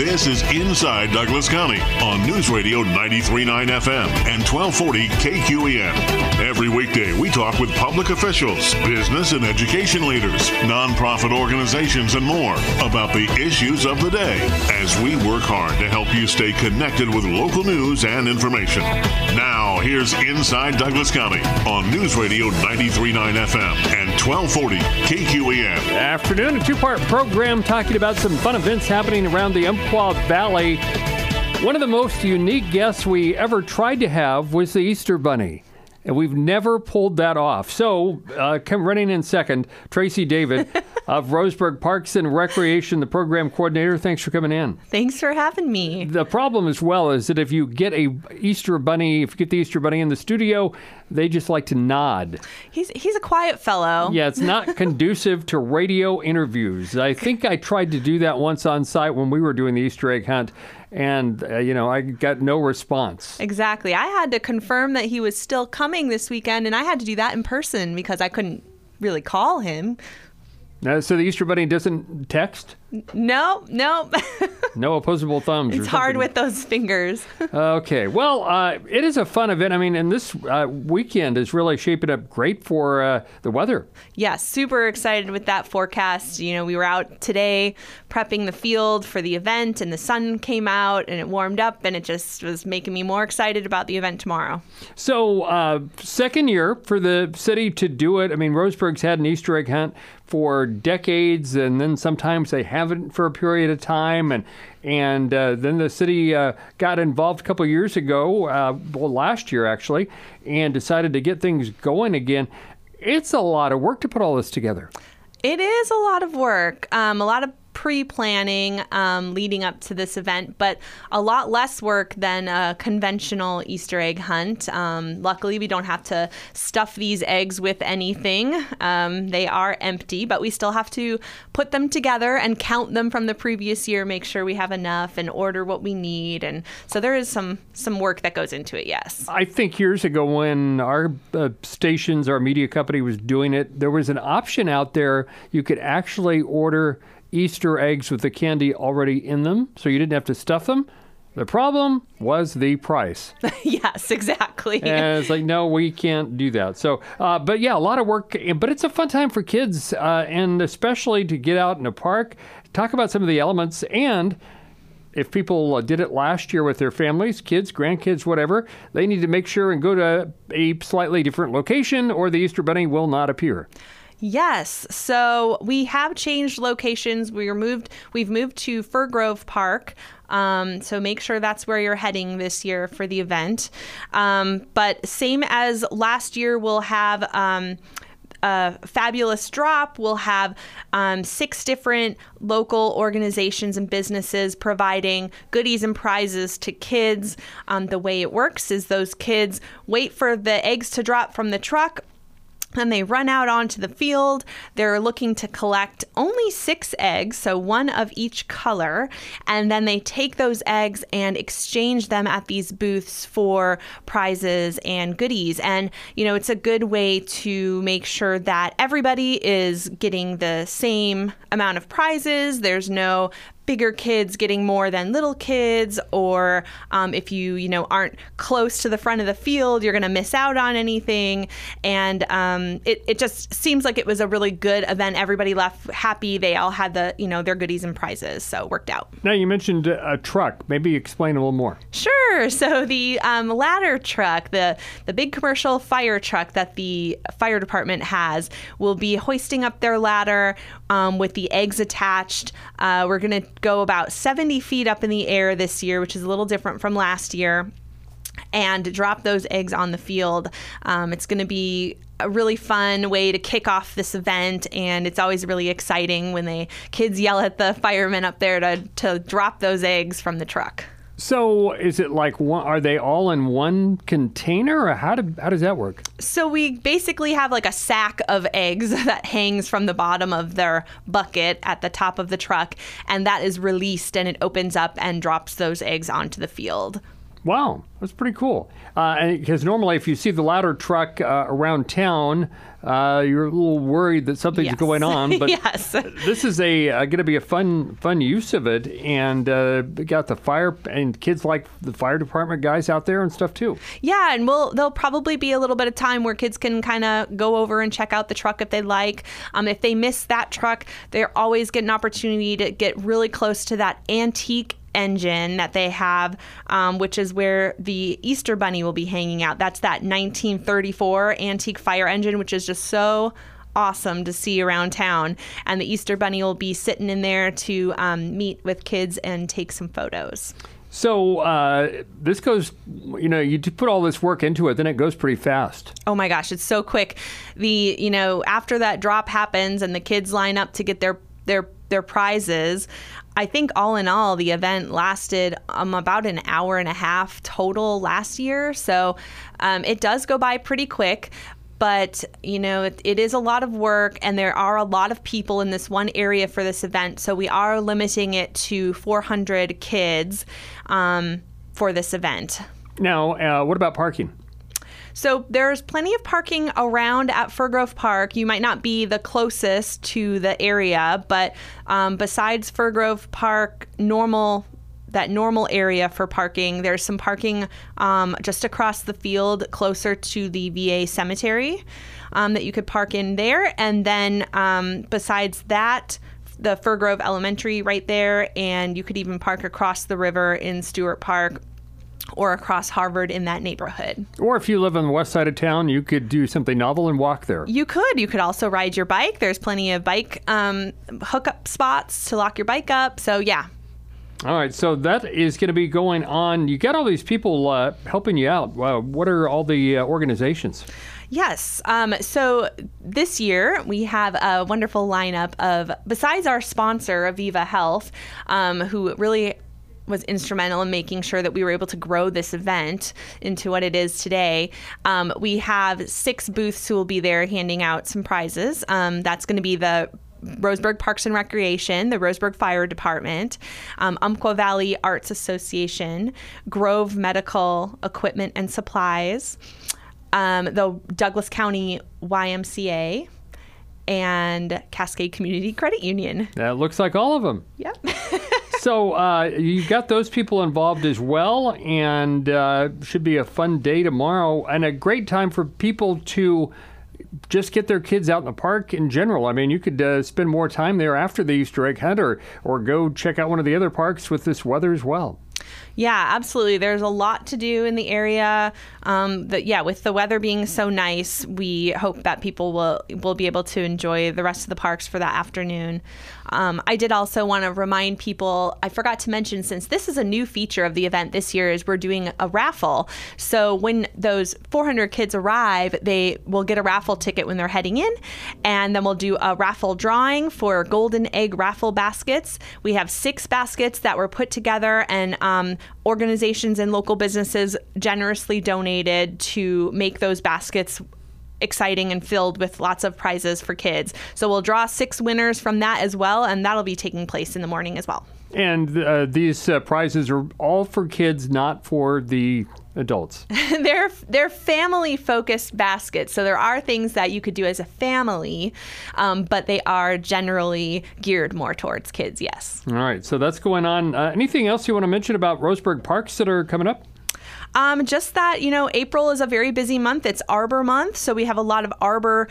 This is Inside Douglas County on News Radio 93.9 FM and 1240 KQEN. Every weekday, we talk with public officials, business and education leaders, nonprofit organizations, and more about the issues of the day as we work hard to help you stay connected with local news and information. Now, here's Inside Douglas County on News Radio 93.9 FM and 1240 KQEN. Afternoon, a two-part program talking about some fun events happening around the Umpqua Valley. One of the most unique guests we ever tried to have was the Easter Bunny, and we've never pulled that off. So, come running in second, Tracy David of Roseburg Parks and Recreation, the program coordinator. Thanks for coming in. Thanks for having me. The problem as well is that if you get the Easter Bunny in the studio, they just like to nod. He's a quiet fellow. Yeah, it's not conducive to radio interviews. I think I tried to do that once on site when we were doing the Easter egg hunt, and, I got no response. Exactly. I had to confirm that he was still coming this weekend, and I had to do that in person because I couldn't really call him. So the Easter Bunny doesn't text? No. No opposable thumbs. It's hard with those fingers. Okay. Well, it is a fun event. I mean, and this weekend is really shaping up great for the weather. Yes, super excited with that forecast. We were out today prepping the field for the event, and the sun came out and it warmed up, and it just was making me more excited about the event tomorrow. So, second year for the city to do it. I mean, Roseburg's had an Easter egg hunt for decades, and then sometimes they haven't for a period of time, and then the city got involved a couple of years ago, last year actually, and decided to get things going again. It's a lot of work to put all this together. It is a lot of work, a lot of pre-planning leading up to this event, but a lot less work than a conventional Easter egg hunt. Luckily, we don't have to stuff these eggs with anything. They are empty, but we still have to put them together and count them from the previous year, make sure we have enough, and order what we need. And so there is some work that goes into it, yes. I think years ago when our stations, our media company was doing it, there was an option out there. You could actually order Easter eggs with the candy already in them, so you didn't have to stuff them. The problem was the price. Yes, exactly. And it's like, no, we can't do that. So, but yeah, a lot of work, but it's a fun time for kids, and especially to get out in a park, talk about some of the elements, and if people did it last year with their families, kids, grandkids, whatever, they need to make sure and go to a slightly different location, or the Easter Bunny will not appear. Yes. So we have changed locations. We've moved to Fir Grove Park. So make sure that's where you're heading this year for the event. But same as last year, we'll have a fabulous drop. We'll have 6 different local organizations and businesses providing goodies and prizes to kids. The way it works is those kids wait for the eggs to drop from the truck, and they run out onto the field. They're looking to collect only 6 eggs, so 1 of each color. And then they take those eggs and exchange them at these booths for prizes and goodies. And, it's a good way to make sure that everybody is getting the same amount of prizes. There's no bigger kids getting more than little kids, or if you aren't close to the front of the field, you're going to miss out on anything. And it just seems like it was a really good event. Everybody left happy. They all had their goodies and prizes, so it worked out. Now, you mentioned a truck. Maybe explain a little more. Sure. So the ladder truck, the big commercial fire truck that the fire department has, will be hoisting up their ladder with the eggs attached. We're going to go about 70 feet up in the air this year, which is a little different from last year, and drop those eggs on the field. It's going to be a really fun way to kick off this event, and it's always really exciting when the kids yell at the firemen up there to drop those eggs from the truck. So is it like are they all in one container, or how does that work? So we basically have like a sack of eggs that hangs from the bottom of their bucket at the top of the truck, and that is released, and it opens up and drops those eggs onto the field. Wow, that's pretty cool. Because normally if you see the ladder truck around town, you're a little worried that something's going on. But yes. This is going to be a fun use of it. And got the fire and kids like the fire department guys out there and stuff too. Yeah, and there'll probably be a little bit of time where kids can kind of go over and check out the truck if they'd like. If they miss that truck, they always get an opportunity to get really close to that antique engine that they have, which is where the Easter Bunny will be hanging out. That's that 1934 antique fire engine, which is just so awesome to see around town. And the Easter Bunny will be sitting in there to meet with kids and take some photos. So this goes, you put all this work into it, then it goes pretty fast. Oh my gosh, it's so quick. After that drop happens and the kids line up to get their prizes, I think all in all, the event lasted about an hour and a half total last year. So it does go by pretty quick. But, it is a lot of work, and there are a lot of people in this one area for this event. So we are limiting it to 400 kids for this event. Now, what about parking? So there's plenty of parking around at Fir Grove Park. You might not be the closest to the area, but besides Fir Grove Park, that normal area for parking, there's some parking just across the field closer to the VA cemetery that you could park in there. And then besides that, the Fir Grove Elementary right there, and you could even park across the river in Stewart Park or across Harvard in that neighborhood. Or if you live on the west side of town, you could do something novel and walk there. You could. You could also ride your bike. There's plenty of bike hookup spots to lock your bike up. So, yeah. All right. So that is going to be going on. You got all these people helping you out. What are all the organizations? Yes. So this year we have a wonderful lineup of, besides our sponsor, Aviva Health, who really was instrumental in making sure that we were able to grow this event into what it is today. We have 6 booths who will be there handing out some prizes. That's going to be the Roseburg Parks and Recreation, the Roseburg Fire Department, Umpqua Valley Arts Association, Grove Medical Equipment and Supplies, the Douglas County YMCA, and Cascade Community Credit Union. That looks like all of them. Yep. So you got those people involved as well, and should be a fun day tomorrow and a great time for people to just get their kids out in the park in general. I mean, you could spend more time there after the Easter egg hunt or go check out one of the other parks with this weather as well. Yeah, absolutely. There's a lot to do in the area. With the weather being so nice, we hope that people will be able to enjoy the rest of the parks for that afternoon. I did also want to remind people, I forgot to mention, since this is a new feature of the event this year, is we're doing a raffle. So when those 400 kids arrive, they will get a raffle ticket when they're heading in, and then we'll do a raffle drawing for golden egg raffle baskets. We have 6 baskets that were put together, and organizations and local businesses generously donated to make those baskets exciting and filled with lots of prizes for kids. So we'll draw 6 winners from that as well, and that'll be taking place in the morning as well. And these prizes are all for kids, not for the adults. They're family-focused baskets, so there are things that you could do as a family, but they are generally geared more towards kids, yes. All right, so that's going on. Anything else you want to mention about Roseburg Parks that are coming up? Just that, April is a very busy month. It's Arbor Month, so we have a lot of Arbor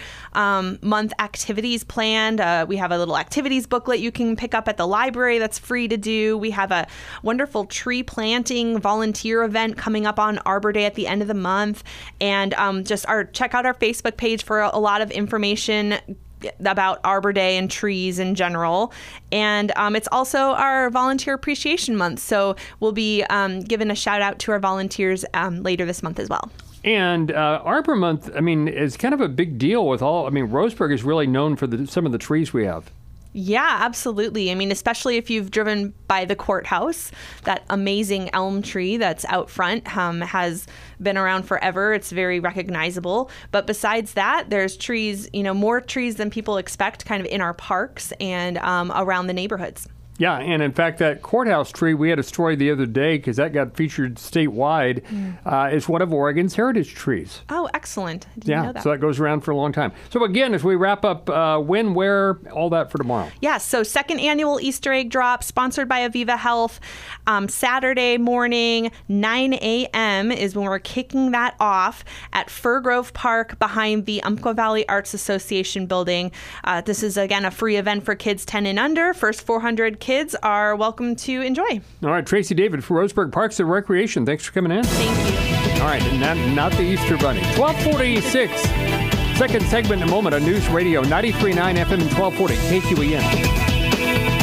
Month activities planned. We have a little activities booklet you can pick up at the library that's free to do. We have a wonderful tree planting volunteer event coming up on Arbor Day at the end of the month. And check out our Facebook page for a lot of information about Arbor Day and trees in general. And it's also our Volunteer Appreciation Month. So we'll be giving a shout out to our volunteers later this month as well. And Arbor Month, is kind of a big deal with Roseburg is really known for some of the trees we have. Yeah, absolutely. Especially if you've driven by the courthouse, that amazing elm tree that's out front has been around forever. It's very recognizable. But besides that, there's trees, more trees than people expect kind of in our parks and around the neighborhoods. Yeah, and in fact, that courthouse tree, we had a story the other day because that got featured statewide, is one of Oregon's heritage trees. Oh, excellent. I didn't know that. So that goes around for a long time. So again, as we wrap up, when, where, all that for tomorrow. Yes, so second annual Easter egg drop sponsored by Aviva Health. Saturday morning, 9 a.m. is when we're kicking that off at Fir Grove Park behind the Umpqua Valley Arts Association building. This is, again, a free event for kids 10 and under. First 400 kids are welcome to enjoy. All right, Tracy David for Roseburg Parks and Recreation. Thanks for coming in. Thank you. All right, and not the Easter Bunny. 1246. Second segment in a moment on News Radio 93.9 FM and 1240 KQEN.